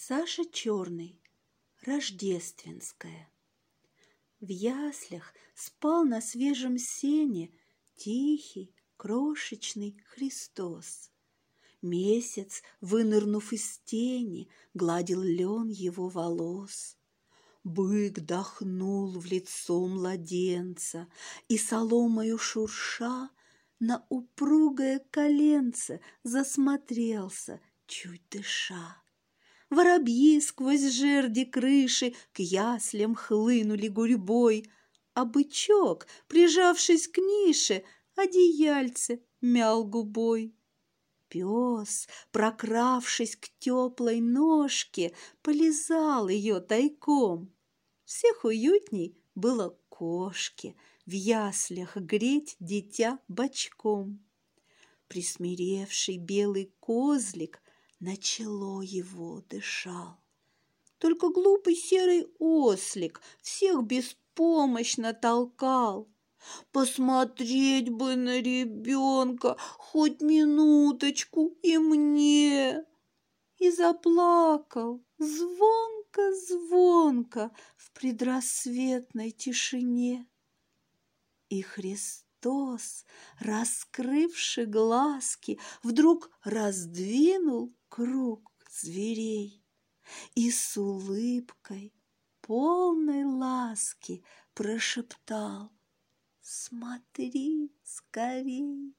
Саша Черный. Рождественская. В яслях спал на свежем сене тихий, крошечный Христос. Месяц, вынырнув из тени, гладил лен его волос. Бык дохнул в лицо младенца, и соломою шурша на упругое коленце засмотрелся, чуть дыша. Воробьи сквозь жерди крыши к яслям хлынули гурьбой, а бычок, прижавшись к нише, одеяльце мял губой. Пес, прокравшись к теплой ножке, полизал ее тайком. Всех уютней было кошке в яслях греть дитя бочком. Присмиревший белый козлик на чело его дышал. Только глупый серый ослик всех беспомощно толкал. «Посмотреть бы на ребенка хоть минуточку и мне!» И заплакал звонко-звонко в предрассветной тишине. И Христос, раскрывши глазки, вдруг раздвинул круг зверей и с улыбкой, полной ласки, прошептал: «Смотри скорей!»